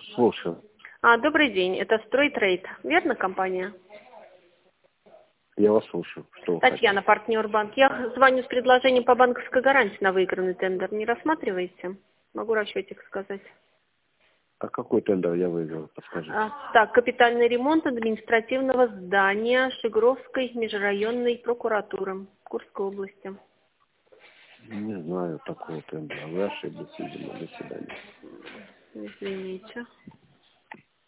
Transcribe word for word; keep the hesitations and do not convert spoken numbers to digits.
слушаю. А, добрый день, это Стройтрейд, верно компания? Я вас слушаю. Что вы Татьяна, партнер банк. Я звоню с предложением по банковской гарантии на выигранный тендер. Не рассматриваете? Могу расчетик сказать. А какой тендер я выиграл? Подскажите. А, так, капитальный ремонт административного здания Шигровской межрайонной прокуратуры Курской области. Не знаю такого тендера. Вы ошиблись, видимо, до свидания. Извините.